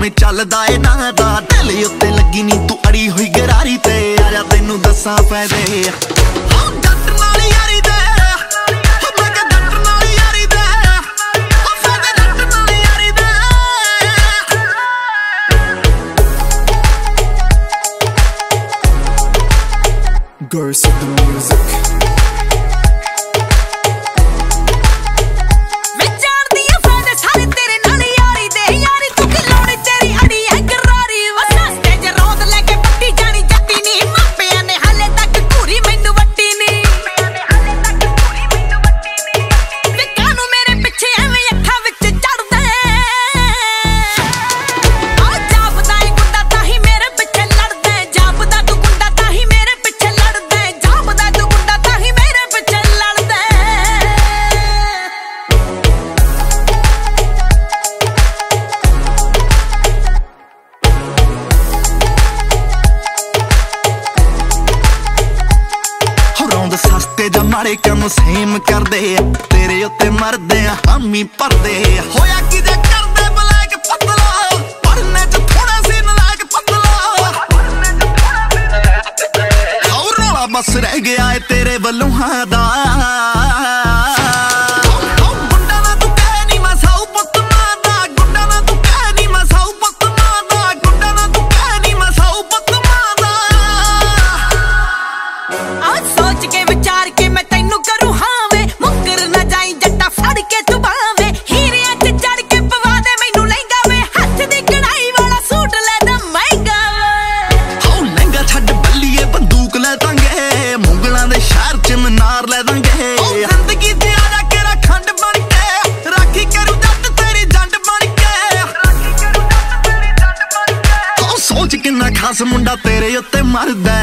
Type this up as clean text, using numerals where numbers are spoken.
ਕਿਵੇਂ ਚੱਲਦਾ ਏ ਨਾ ਦਾ ਦਿਲ ਉੱਤੇ ਲੱਗੀ ਨੀ ਤੂੰ ਅੜੀ ਹੋਈ ਗਰਾਰੀ ਤੇ ਆ ਜਾ ਤੈਨੂੰ ਦੱਸਾਂ ਫਾਇਦੇ ਹਾਂ ਜੱਟ ਨਾਲ ਯਾਰੀ ਦੇ ਮੈਂ ਕਿ ਜੱਟ ਨਾਲ ਯਾਰੀ ਦੇ ਫਾਇਦੇ ਜੱਟ ਨਾਲ ਯਾਰੀ ਦੇ Girls of the music ਸਸਤੇ ਜਾਂ ਮਾੜੇ ਕੰਮ ਸੇਮ ਕਰਦੇ ਆ ਤੇਰੇ ਉੱਤੇ ਮਰਦੇ ਆ ਹਾਮੀ ਭਰਦੇ ਆ ਹੋਇਆ ਕਿਤੇ ਕਰਦੇ ਬਲੈਕ ਪਤਲਾ ਪੜਨੇ ਚ ਥੋੜਾ ਸੀ ਨਲਾਇਕ ਪਤਲਾ ਹੋਰ ਰੌਲਾ ਬਸ ਰਹਿ ਗਿਆ ਏ ਤੇਰੇ ਵੱਲੋਂ ਹਾਂ ਦਾ ਖਾਸ ਮੁੰਡਾ ਤੇਰੇ ਉੱਤੇ ਮਰਦਾ